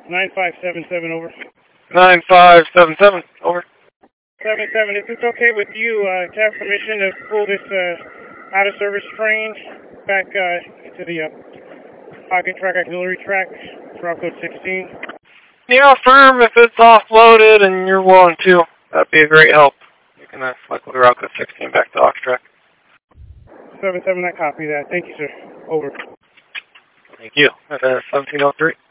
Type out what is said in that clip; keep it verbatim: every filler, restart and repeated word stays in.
nine five seven seven, over. nine five seven seven, over. seven seven, if it's okay with you, uh, to have permission to pull this uh, out-of-service train back uh, to the uh, pocket track auxiliary track, route code sixteen. Yeah, firm, if it's offloaded and you're willing to, that'd be a great help. You can uh, select with route code sixteen back to aux track. seven seven, I copy that. Thank you, sir. Over. Thank you. That's uh, seventeen oh three.